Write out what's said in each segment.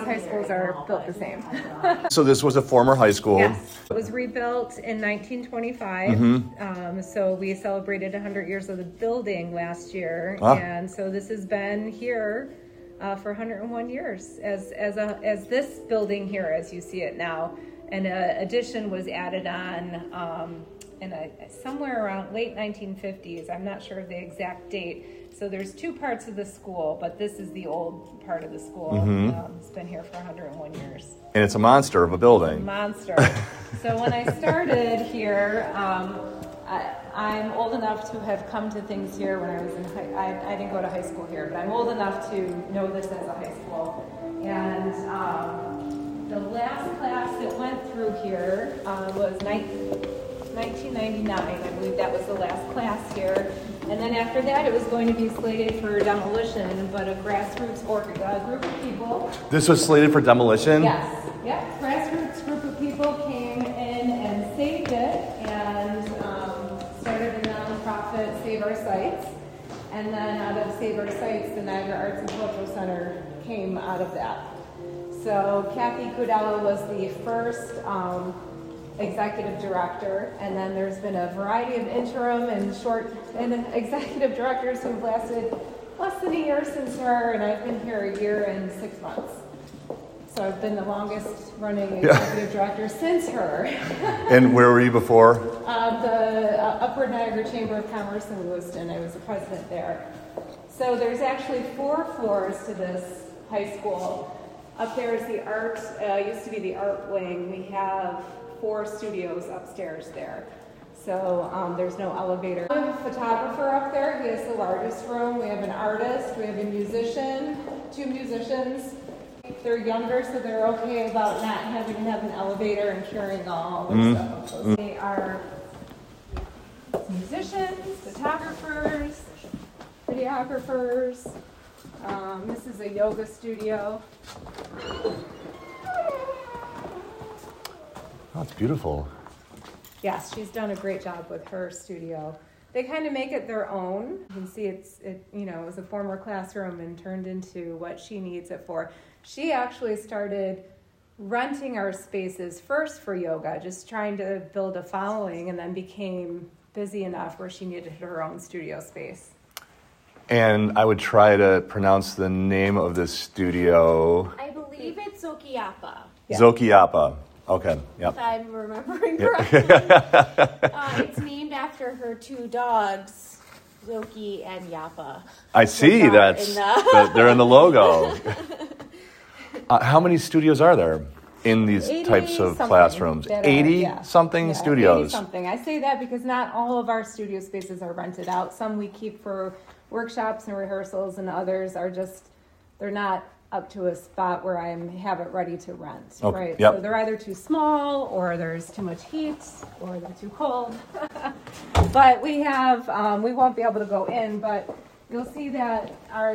high schools are built the same. So this was a former high school. Yes, it was rebuilt in 1925. So we celebrated 100 years of the building last year, and so this has been here for 101 years as this building here, as you see it now. And an addition was added on somewhere around late 1950s. I'm not sure of the exact date. So there's two parts of the school, but this is the old part of the school. It's been here for 101 years. And it's a monster of a building. Monster. So when I started here, I'm old enough to have come to things here when I was in I didn't go to high school here, but I'm old enough to know this as a high school. And the last class that went through here was 1999. I believe that was the last class here. And then after that, it was going to be slated for demolition, but a grassroots group of people. This was slated for demolition? Yes. Yep. Grassroots group of people came in and saved it and started a nonprofit, Save Our Sites. And then out of Save Our Sites, the Niagara Arts and Cultural Center came out of that. So Kathy Kudella was the first executive director, and then there's been a variety of interim and executive directors who've lasted less than a year since her, and I've been here a year and 6 months. So I've been the longest running executive director since her. And where were you before? The Upward Niagara Chamber of Commerce in Lewiston. I was the president there. So there's actually 4 floors to this high school. Up there is the art, used to be the art wing. We have 4 studios upstairs there. So there's no elevator. We have a photographer up there. He has the largest room. We have an artist. We have a musician, 2 musicians. They're younger, so they're okay about not having to have an elevator and carrying all their stuff. So they are musicians, photographers, videographers. This is a yoga studio. Oh, it's beautiful. Yes, she's done a great job with her studio. They kind of make it their own. You can see it was a former classroom and turned into what she needs it for. She actually started renting our spaces first for yoga, just trying to build a following, and then became busy enough where she needed her own studio space. And I would try to pronounce the name of this studio. I believe it's Zokiapa. Yeah. Zokiapa. Okay, yep. If I'm remembering correctly. It's named after her 2 dogs, Zoki and Yappa. I see they're in the logo. How many studios are there in these types of classrooms? 80-something studios. 80-something. I say that because not all of our studio spaces are rented out. Some we keep for workshops and rehearsals, and others are they're not up to a spot where I have it ready to rent, right? Yep. So they're either too small, or there's too much heat, or they're too cold. But we have, we won't be able to go in, but you'll see that our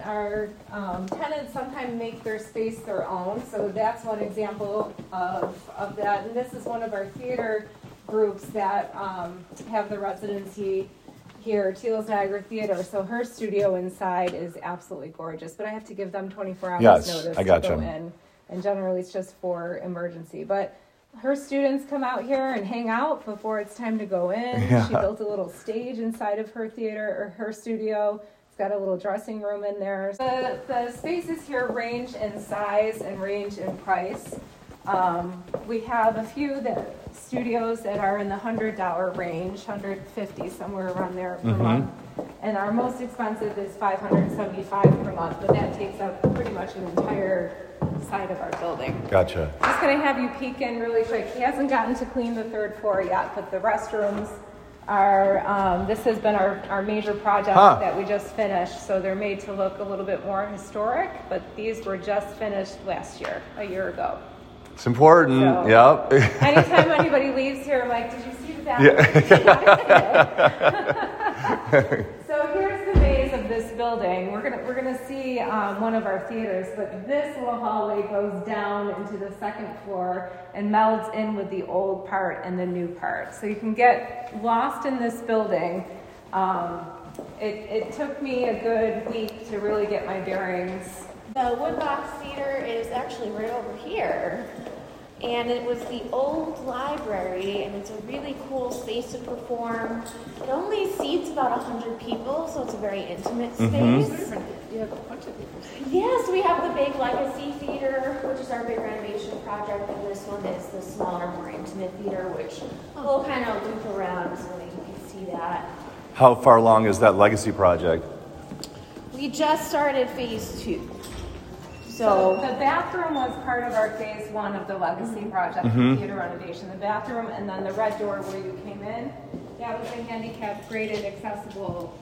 tenants sometimes make their space their own. So that's one example of that. And this is one of our theater groups that have the residency here, Teal's Niagara Theater. So her studio inside is absolutely gorgeous, but I have to give them 24 hours notice to go in. And generally it's just for emergency. But her students come out here and hang out before it's time to go in. Yeah. She built a little stage inside of her theater, or her studio. It's got a little dressing room in there. The spaces here range in size and range in price. We have a few studios that are in the $100 range, $150, somewhere around there per month. And our most expensive is $575 per month, but that takes up pretty much an entire side of our building. Gotcha. Just going to have you peek in really quick. He hasn't gotten to clean the 3rd floor yet, but the restrooms are, this has been our major project that we just finished. So they're made to look a little bit more historic, but these were just finished last year, a year ago. It's important. So, yep. Anytime anybody leaves here, I'm like, did you see the bathroom? Yeah. So here's the maze of this building. We're gonna see one of our theaters, but this little hallway goes down into the 2nd floor and melds in with the old part and the new part. So you can get lost in this building. it took me a good week to really get my bearings. The Woodbox Theater is actually right over here. And it was the old library, and it's a really cool space to perform. It only seats about 100 people, so it's a very intimate space. You have a bunch of people. Yes, we have the big Legacy Theater, which is our big renovation project, and this one is the smaller, more intimate theater, which we'll kind of loop around so that you can see that. How far along is that Legacy project? We just started phase 2. So the bathroom was part of our phase 1 of the Legacy project, the theater renovation. The bathroom and then the red door where you came in, that was a handicap graded accessible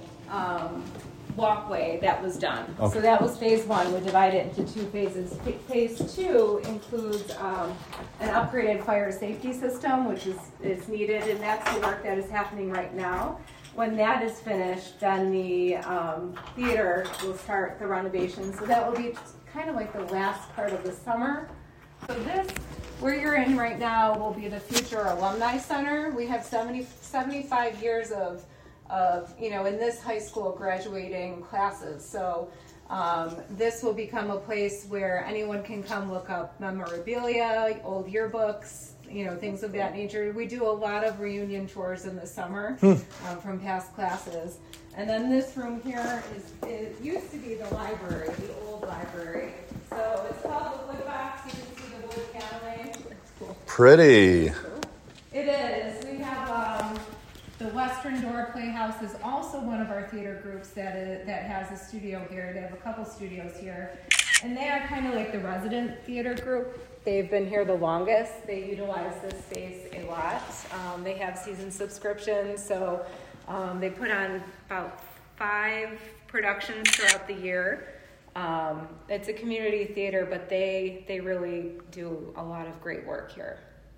walkway that was done. Okay. So that was phase 1. We divided it into 2 phases. Phase 2 includes an upgraded fire safety system, which is needed, and that's the work that is happening right now. When that is finished, then the theater will start the renovation. So that will be kind of like the last part of the summer. So this, where you're in right now, will be the future alumni center. We have 75 years of in this high school graduating classes. So this will become a place where anyone can come look up memorabilia, old yearbooks, things of that nature. We do a lot of reunion tours in the summer from past classes. And then this room here it used to be the library, the old library. So it's called the Woodbox. You can see the wood paneling. Cool. Pretty. It is. We have the Western Door Playhouse is also one of our theater groups that has a studio here. They have a couple studios here. And they are kind of like the resident theater group. They've been here the longest. They utilize this space a lot. They have season subscriptions, so they put on about 5 productions throughout the year. It's a community theater, but they really do a lot of great work here.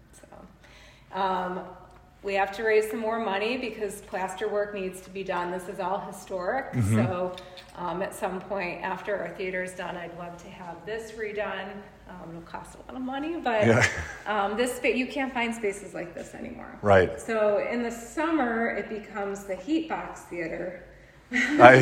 So we have to raise some more money because plaster work needs to be done. This is all historic, so at some point after our theater is done, I'd love to have this redone. It'll cost a lot of money, but you can't find spaces like this anymore. Right. So in the summer, it becomes the heat box theater. So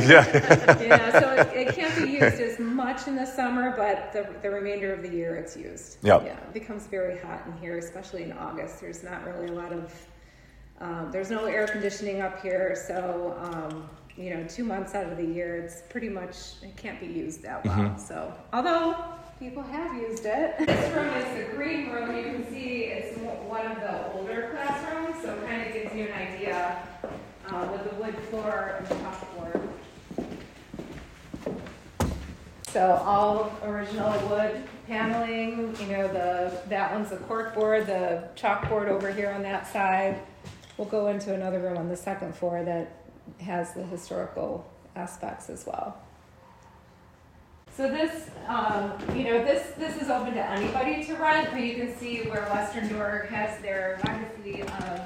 it can't be used as much in the summer, but the remainder of the year it's used. Yep. Yeah, it becomes very hot in here, especially in August. There's not really a lot of, there's no air conditioning up here, so 2 months out of the year, it's pretty much, it can't be used that well. So, although people have used it. This room is the green room. You can see it's one of the older classrooms, so it kind of gives you an idea with the wood floor and the chalkboard. So all original wood paneling. That one's the corkboard, the chalkboard over here on that side. We'll go into another room on the second floor that has the historical aspects as well. So this, this is open to anybody to rent, but you can see where Western Door has their legacy of,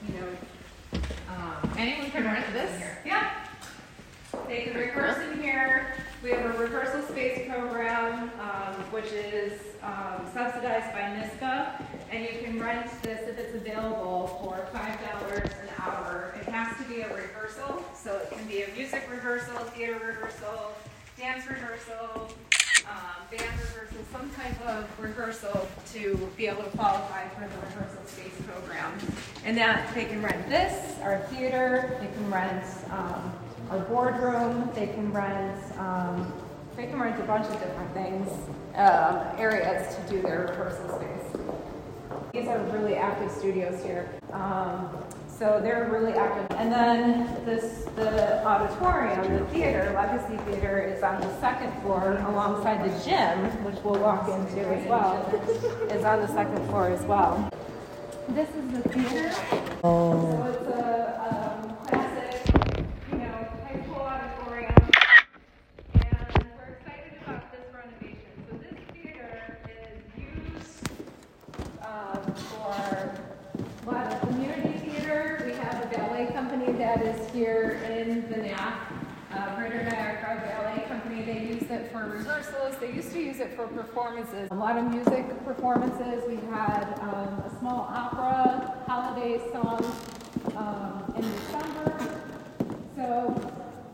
anyone can rent this. Yeah. They can rehearse in here. We have a rehearsal space program, which is subsidized by NISBA, and you can rent this if it's available for $5 an hour. It has to be a rehearsal, so it can be a music rehearsal, theater rehearsal, dance rehearsal, band rehearsal, some type of rehearsal to be able to qualify for the rehearsal space program. And that they can rent this, our theater, they can rent our boardroom, they can rent a bunch of different things, areas to do their rehearsal space. These are really active studios here. So they're really active. And then the auditorium, the theater, Legacy Theater, is on the second floor alongside the gym, which we'll walk into as well, is on the second floor as well. This is the theater. So it's a classic, high school auditorium. And we're excited about this renovation. So this theater is used for a lot of community theater. We have a ballet company that is here in the NAC, Greater Niagara Ballet Company. They use it for rehearsals. They used to use it for performances. A lot of music performances. We had a small opera, holiday song in December. So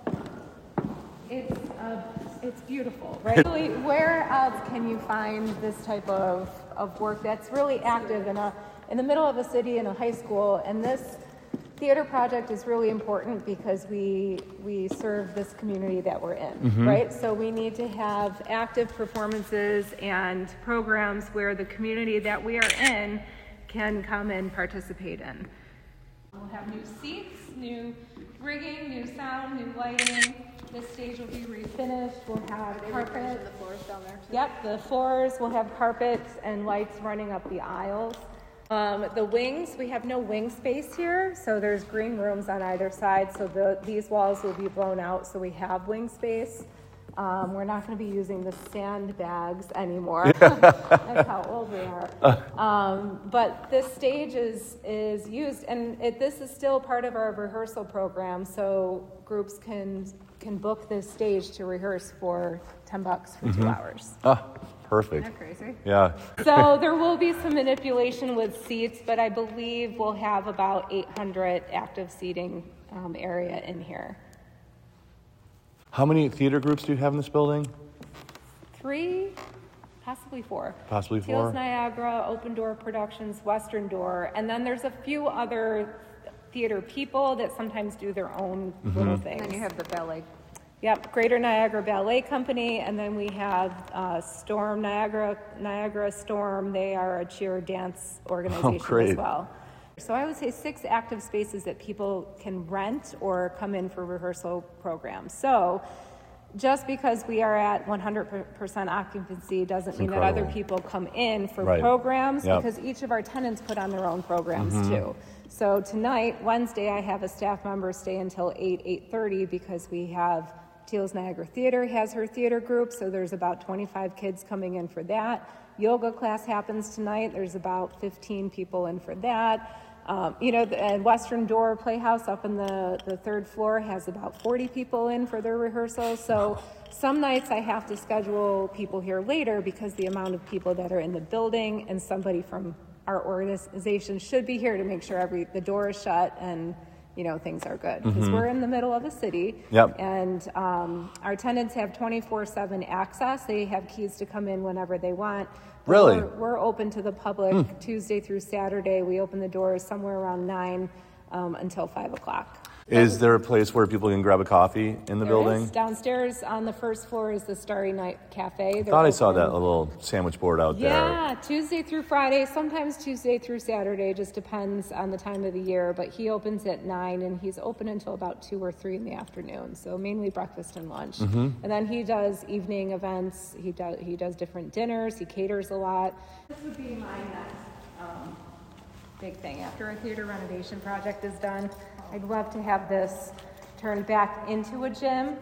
It's beautiful, right? Really, where else can you find this type of work that's really active in the middle of a city in a high school? And this theater project is really important because we serve this community that we're in, right? So we need to have active performances and programs where the community that we are in can come and participate in. We'll have new seats, new rigging, new sound, new lighting. This stage will be refinished. We'll have carpet. The floors down there too. Yep, the floors will have carpets and lights running up the aisles. The wings, we have no wing space here, so there's green rooms on either side, so these walls will be blown out, so we have wing space. We're not going to be using the sandbags anymore. That's how old we are. But this stage is used, and this is still part of our rehearsal program, so groups can book this stage to rehearse for $10 for 2 hours. Perfect. Isn't that crazy? Yeah. So there will be some manipulation with seats, but I believe we'll have about 800 active seating area in here. How many theater groups do you have in this building? 3, possibly 4. Possibly 4? Teals Niagara, Open Door Productions, Western Door, and then there's a few other theater people that sometimes do their own little things. And then you have the ballet. Yep, Greater Niagara Ballet Company, and then we have Storm, Niagara Storm. They are a cheer dance organization as well. So I would say 6 active spaces that people can rent or come in for rehearsal programs. So just because we are at 100% occupancy doesn't mean that other people come in for programs, because each of our tenants put on their own programs too. So tonight, Wednesday, I have a staff member stay until 8:30 because we have Teals Niagara Theater has her theater group, so there's about 25 kids coming in for that. Yoga class happens tonight. There's about 15 people in for that. And Western Door Playhouse up in the 3rd floor has about 40 people in for their rehearsals. So some nights I have to schedule people here later because the amount of people that are in the building, and somebody from our organization should be here to make sure the door is shut and things are good, because we're in the middle of a city. And our tenants have 24/7 access. They have keys to come in whenever they want. Really? We're open to the public Tuesday through Saturday. We open the doors somewhere around 9 until 5 o'clock. Is there a place where people can grab a coffee in the building? Downstairs on the 1st floor is the Starry Night Cafe. I thought I saw that little sandwich board out there. Yeah, Tuesday through Friday, sometimes Tuesday through Saturday, just depends on the time of the year. But he opens at 9 and he's open until about 2 or 3 in the afternoon. So mainly breakfast and lunch. And then he does evening events. He does different dinners. He caters a lot. This would be my next big thing. After our theater renovation project is done, I'd love to have this turned back into a gym.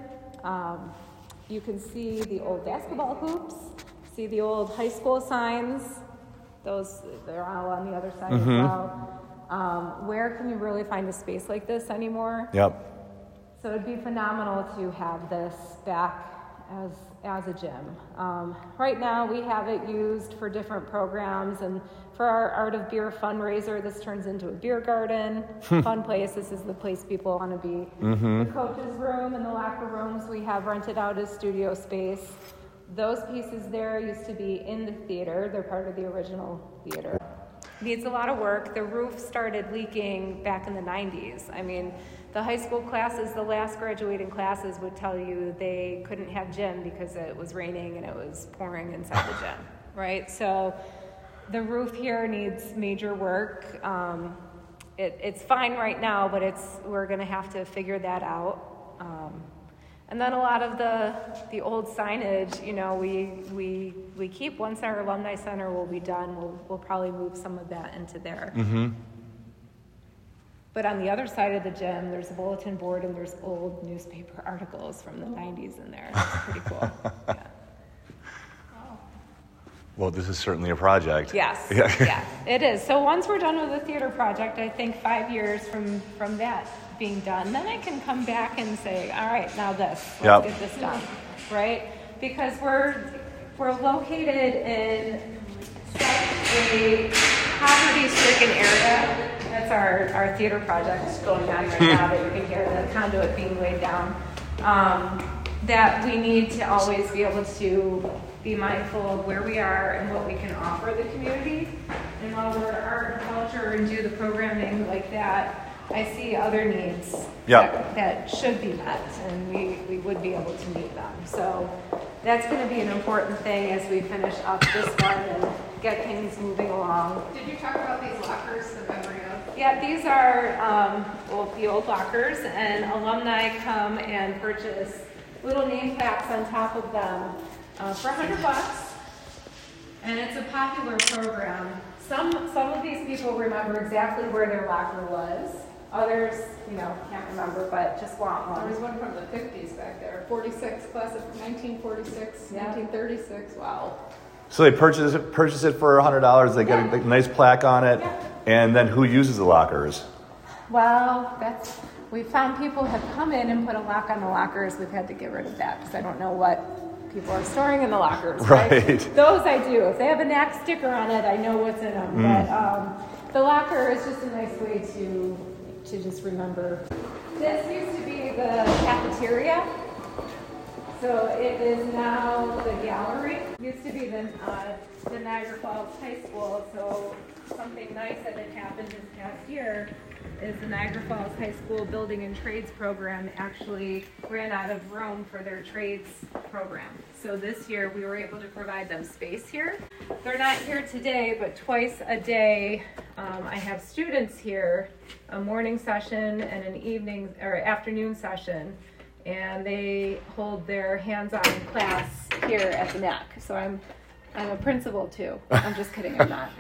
You can see the old basketball hoops, see the old high school signs. They're all on the other side as well. Where can you really find a space like this anymore? So it'd be phenomenal to have this back as a gym. Right now we have it used for different programs, and for our Art of Beer fundraiser, this turns into a beer garden, fun place. This is the place people want to be. The coach's room and the locker rooms we have rented out as studio space. Those pieces there used to be in the theater. They're part of the original theater. Needs a lot of work. The roof started leaking back in the 90s. I mean, the high school classes, the last graduating classes would tell you they couldn't have gym because it was raining and it was pouring inside the gym, right? So the roof here needs major work. It's fine right now, but we're going to have to figure that out. And then a lot of the old signage, we keep. Once our alumni center will be done, we'll probably move some of that into there. But on the other side of the gym, there's a bulletin board and there's old newspaper articles from the 90s in there. It's pretty cool. Yeah. Well, this is certainly a project. Yes, yeah, it is. So once we're done with the theater project, I think 5 years from that being done, then I can come back and say, all right, now let's get this done, right? Because we're located in such a poverty-stricken area. That's our theater project going on right now that you can hear the conduit being laid down. that we need to always be able to be mindful of where we are and what we can offer the community. And while we're art and culture and do the programming like that, I see other needs that should be met, and we would be able to meet them. So that's going to be an important thing as we finish up this one and get things moving along. Did you talk about these lockers in memory of? Yeah, these are the old lockers, and alumni come and purchase little name plaques on top of them for $100. And it's a popular program. Some of these people remember exactly where their locker was. Others, can't remember, but just want one. There was one from the 50s back there. 46, class of 1946, 1936. Wow. So they purchase it for $100. They get a nice plaque on it. Yeah. And then who uses the lockers? Well, we found people have come in and put a lock on the lockers. We've had to get rid of that because I don't know what people are storing in the lockers. Right. Those I do. If they have a NAC sticker on it, I know what's in them. But the locker is just a nice way to just remember. This used to be the cafeteria. So it is now the gallery. Used to be the Niagara Falls High School. So something nice that had happened this past year is the Niagara Falls High School Building and Trades program actually ran out of room for their trades program. So this year we were able to provide them space here. They're not here today, but twice a day I have students here, a morning session and an evening or afternoon session, and they hold their hands-on class here at the NAC. So I'm a principal too. I'm just kidding, I'm not.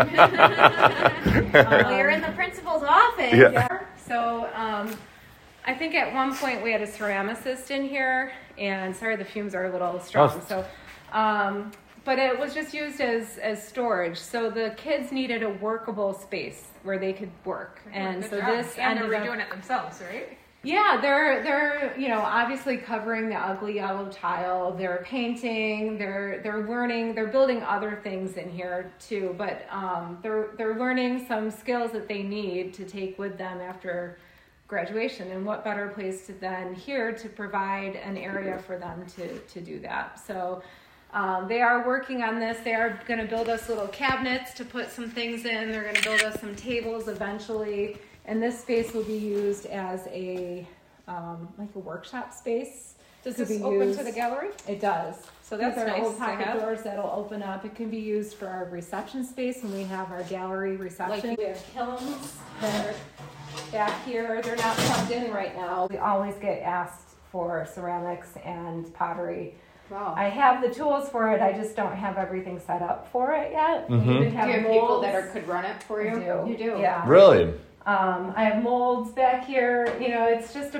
You're in the principal's office. Yeah. So I think at one point we had a ceramicist in here, and sorry, the fumes are a little strong. So, but it was just used as storage. So the kids needed a workable space where they could work, and so this and they're redoing it themselves, right? Yeah, they're obviously covering the ugly yellow tile. They're painting. They're learning. They're building other things in here too. But they're learning some skills that they need to take with them after graduation. And what better place than here to provide an area for them to do that. So they are working on this. They are going to build us little cabinets to put some things in. They're going to build us some tables eventually. And this space will be used as a workshop space. Does this open to the gallery? It does. So that's These are nice old pocket doors that'll open up. It can be used for our reception space when we have our gallery reception. We have kilns that are back here. They're not plugged in right now. We always get asked for ceramics and pottery. Wow. I have the tools for it. I just don't have everything set up for it yet. Mm-hmm. We even Do have you have molds. people that could run it for you? I do. You do? Yeah. Really? I have molds back here. It's just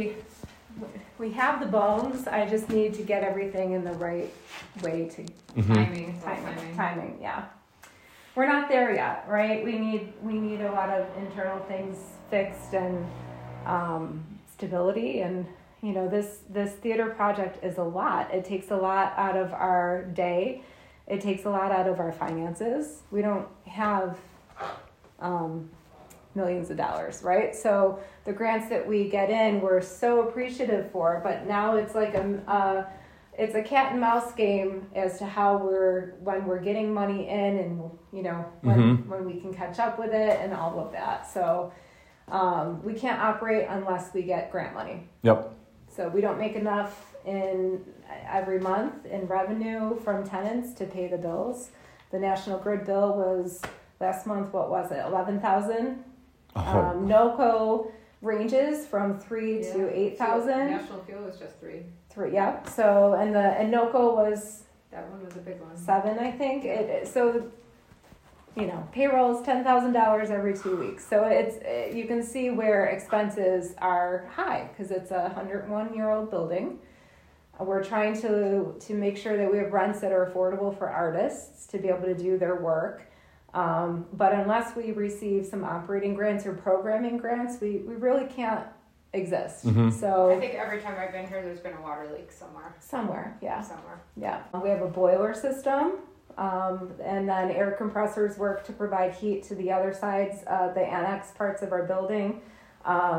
we have the bones. I just need to get everything in the right way to timing. Yeah. We're not there yet, right? We need a lot of internal things fixed and stability, and this theater project is a lot. It takes a lot out of our day. It takes a lot out of our finances. We don't have millions of dollars, right? So the grants that we get in, we're so appreciative for, but now it's like it's a cat and mouse game as to when we're getting money in, and when we can catch up with it and all of that. So we can't operate unless we get grant money. Yep. So we don't make enough in every month in revenue from tenants to pay the bills. The National Grid bill was last month, what was it, $11,000? NOCO ranges from $3,000 to $8,000. National Fuel is just 3. Yep. So and NOCO was That one was a big one. $7,000, I think. Payroll is $10,000 every 2 weeks. So you can see where expenses are high because it's a 101-year-old building. We're trying to make sure that we have rents that are affordable for artists to be able to do their work. But unless we receive some operating grants or programming grants, we really can't exist. Mm-hmm. So I think every time I've been here, there's been a water leak somewhere. Yeah. Somewhere. Yeah. We have a boiler system, and then air compressors work to provide heat to the other sides, the annex parts of our building.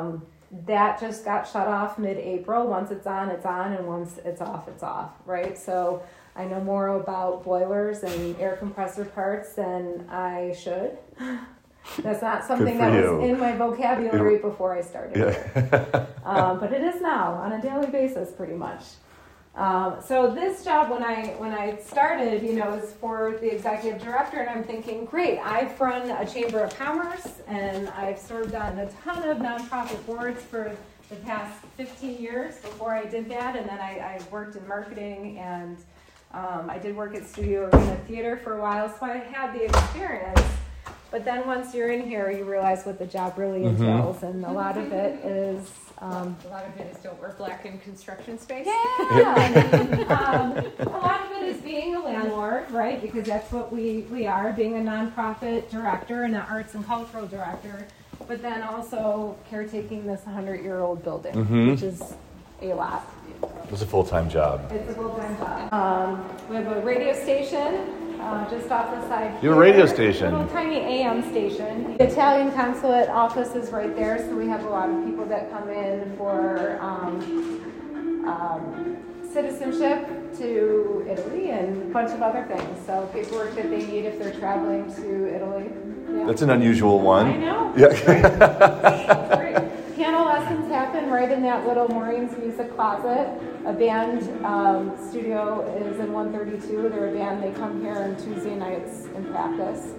that just got shut off mid-April. Once it's on, and once it's off, right? So I know more about boilers and air compressor parts than I should. That's not something that was in my vocabulary before I started here. But it is now on a daily basis, pretty much. So this job, when I started, is for the executive director, and I'm thinking, great, I've run a chamber of commerce, and I've served on a ton of nonprofit boards for the past 15 years before I did that, and then I worked in marketing, and I did work at Studio Arena Theater for a while, so I had the experience. But then once you're in here, you realize what the job really entails, and a lot of it is... don't wear black in construction space. Yeah. A lot of it is being a landlord, right? Because that's what we are, being a nonprofit director and an arts and cultural director. But then also caretaking this 100-year-old building, which is a lot. It's a full-time job. It's a full-time job. We have a radio station. Just off the side. You have a radio station. A little tiny AM station. The Italian consulate office is right there, so we have a lot of people that come in for citizenship to Italy and a bunch of other things. So paperwork that they need if they're traveling to Italy. Yeah. That's an unusual one. I know. Yeah. Great. Piano lessons happen right in that little Maureen's Music Closet. A band studio is in 132. They're a band. They come here on Tuesday nights and practice.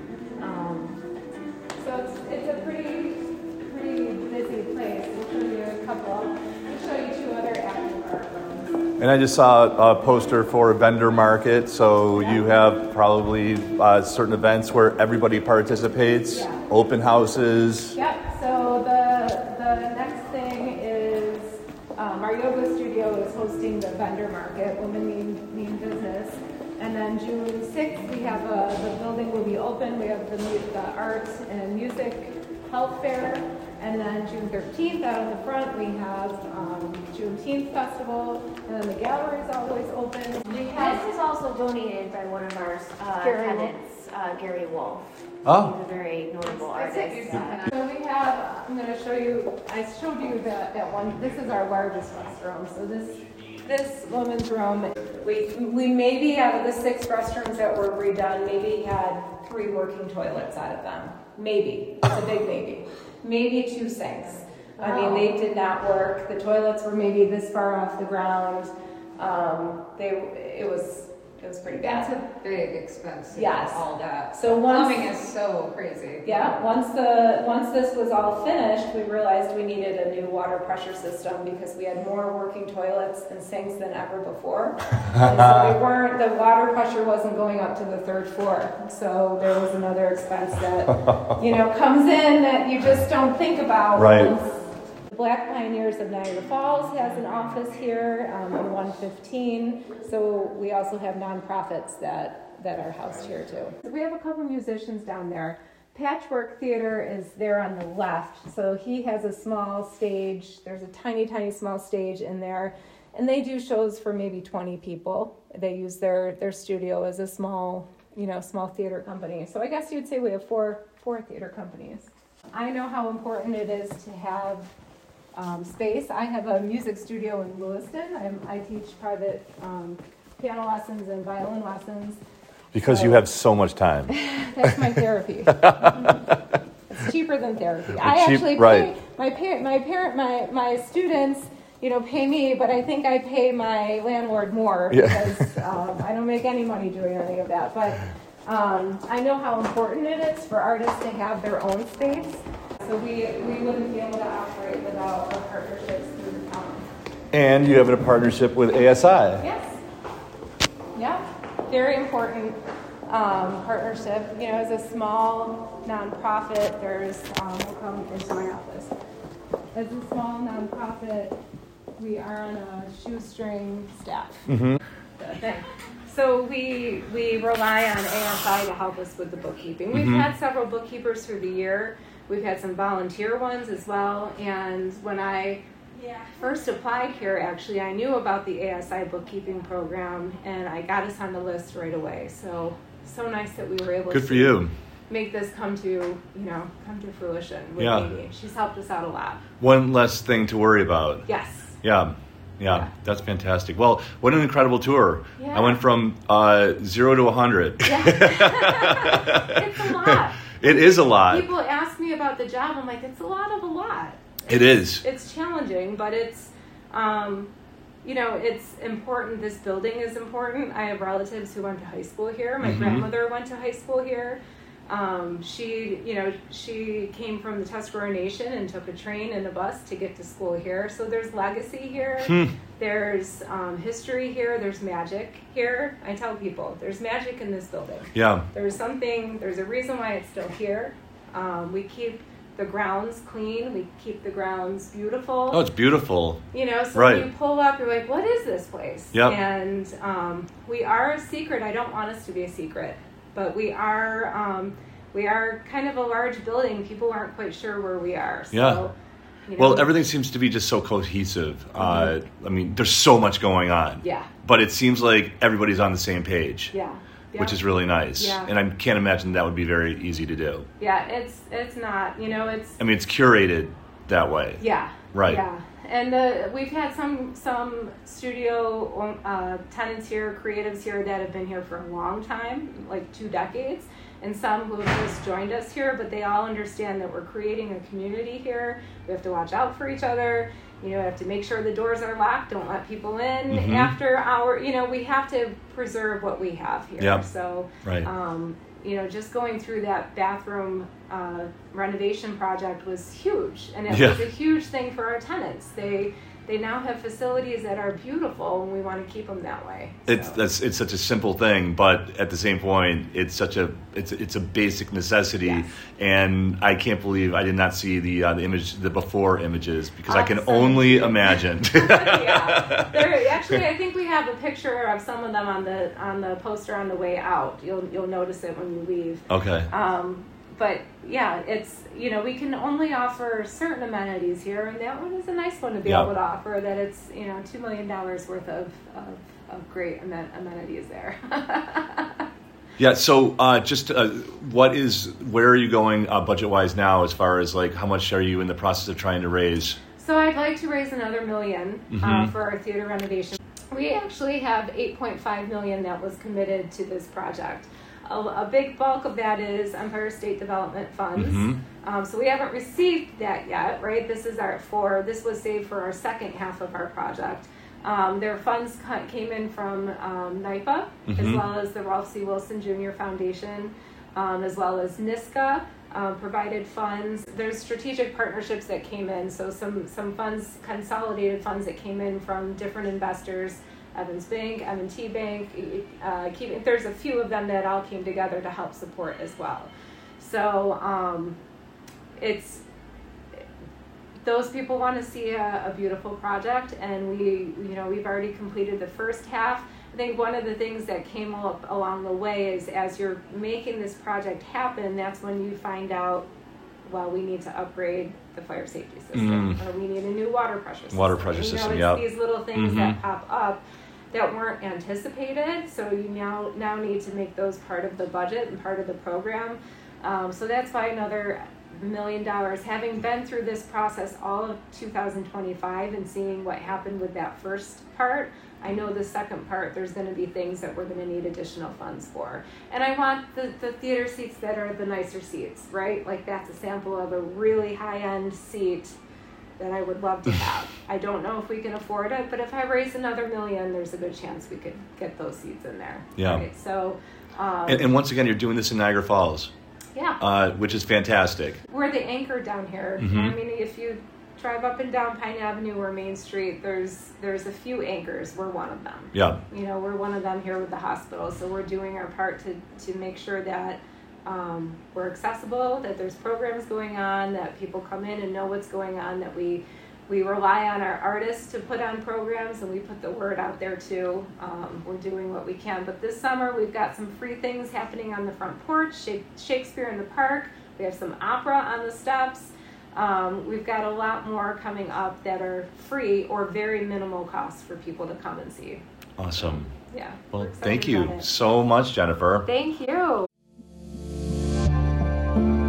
So it's a pretty busy place. We'll show you a couple. We'll show you two other active art rooms. And I just saw a poster for a vendor market. So you have probably certain events where everybody participates. Yeah. Open houses. Yep. So the next thing is our yoga studio is hosting the vendor market, Women Mean Business. And then June 6th, we have the building will be open. We have the art and music health fair. And then June 13th, out in the front, we have Juneteenth Festival. And then the gallery is always open. This is also donated by one of our tenants, Gary Wolf. Oh. He's a very notable artist. So we have, I'm going to show you, I showed you that one. This is our largest restroom. So this woman's room, we maybe out of the 6 restrooms that were redone, maybe had 3 working toilets out of them. Maybe. It's a big maybe. Maybe 2 sinks. I mean, they did not work. The toilets were maybe this far off the ground. It was pretty bad. That's a big expense. Yes. All that. So plumbing is so crazy. Yeah. Once this was all finished, we realized we needed a new water pressure system because we had more working toilets and sinks than ever before. And so the water pressure wasn't going up to the 3rd floor. So there was another expense that comes in that you just don't think about. Right. The Black Pioneers of Niagara Falls has an office here on 115. So we also have nonprofits that are housed here too. We have a couple musicians down there. Patchwork Theater is there on the left. So he has a small stage. There's a tiny, tiny small stage in there. And they do shows for maybe 20 people. They use their studio as a small theater company. So I guess you'd say we have four theater companies. I know how important it is to have space. I have a music studio in Lewiston. I teach private piano lessons and violin lessons. Because you have so much time. That's my therapy. It's cheaper than therapy. I actually pay my students, pay me, but I think I pay my landlord more because I don't make any money doing any of that. But I know how important it is for artists to have their own space. So we wouldn't be able to operate without our partnerships through the town. And you have a partnership with ASI. Yes. Yeah. Very important partnership. As a small nonprofit, we'll come into my office. As a small nonprofit, we are on a shoestring staff. Mm-hmm. So we rely on ASI to help us with the bookkeeping. We've had several bookkeepers through the year. We've had some volunteer ones as well. And when I first applied here, actually, I knew about the ASI bookkeeping program, and I got us on the list right away. So nice that we were able to. Good for you. make this come to fruition with Amy. She's helped us out a lot. One less thing to worry about. Yes. Yeah, that's fantastic. Well, what an incredible tour. Yeah. I went from 0 to 100. Yeah. It's a lot. It is a lot. People ask me about the job. I'm like, it's a lot of a lot. It is. It's challenging, but it's, it's important. This building is important. I have relatives who went to high school here. My grandmother went to high school here. She came from the Tuscarora Nation and took a train and a bus to get to school here. So there's legacy here. There's history here. There's magic here. I tell people there's magic in this building. Yeah. There's a reason why it's still here. We keep the grounds clean. We keep the grounds beautiful. Oh, it's beautiful. So right. When you pull up, you're like, what is this place? Yep. And we are a secret. I don't want us to be a secret. But we are kind of a large building. People aren't quite sure where we are. So, Well, everything seems to be just so cohesive. I mean, there's so much going on. Yeah. But it seems like everybody's on the same page. Yeah. Which is really nice. Yeah. And I can't imagine that would be very easy to do. Yeah, it's not. It's. I mean, it's curated that way. Yeah. Right. Yeah. And we've had some studio tenants here, creatives here that have been here for a long time, like 2 decades, and some who have just joined us here, but they all understand that we're creating a community here. We have to watch out for each other. We have to make sure the doors are locked. Don't let people in after our, we have to preserve what we have here. Yep. So, right. Just going through that bathroom renovation project was huge, and it was a huge thing for our tenants. They now have facilities that are beautiful, and we want to keep them that way. So. It's such a simple thing, but at the same point, it's a basic necessity. Yes. And I can't believe I did not see the before images, because I can only imagine. Yeah, actually, I think we have a picture of some of them on the poster on the way out. You'll notice it when you leave. Okay. But yeah, it's, we can only offer certain amenities here, and that one is a nice one to be able to offer, that it's, $2 million worth of great amenities there. Yeah, so where are you going budget-wise now, as far as like how much are you in the process of trying to raise? So I'd like to raise another $1 million for our theater renovation. We actually have $8.5 million that was committed to this project. A big bulk of that is Empire State Development funds. So we haven't received that yet, right? This was saved for our second half of our project. Their funds came in from NYPA, as well as the Ralph C. Wilson Jr. Foundation, as well as NISCA provided funds. There's strategic partnerships that came in, so some funds, consolidated funds that came in from different investors. Evans Bank, M&T Bank, there's a few of them that all came together to help support as well. So those people want to see a beautiful project, and we've already completed the first half. I think one of the things that came up along the way is, as you're making this project happen, that's when you find out, well, we need to upgrade the fire safety system, or we need a new water pressure system. It's these little things that pop up that weren't anticipated, so you now need to make those part of the budget and part of the program. So that's why another $1 million, having been through this process all of 2025 and seeing what happened with that first part, I know the second part, there's going to be things that we're going to need additional funds for. And I want the theater seats that are the nicer seats, right? Like, that's a sample of a really high-end seat that I would love to have. I don't know if we can afford it, but if I raise another $1 million, there's a good chance we could get those seats in there. Yeah. Right? So, and once again, you're doing this in Niagara Falls. Yeah. Which is fantastic. We're the anchor down here. I mean, if you drive up and down Pine Avenue or Main Street, there's a few anchors. We're one of them. Yeah. We're one of them here with the hospital. So we're doing our part to make sure that we're accessible, that there's programs going on, that people come in and know what's going on, that we rely on our artists to put on programs, and we put the word out there too. We're doing what we can. But this summer we've got some free things happening on the front porch, Shakespeare in the Park. We have some opera on the steps. We've got a lot more coming up that are free or very minimal cost for people to come and see. Awesome. Yeah. Well, thank you so much, Jennifer. Thank you. you.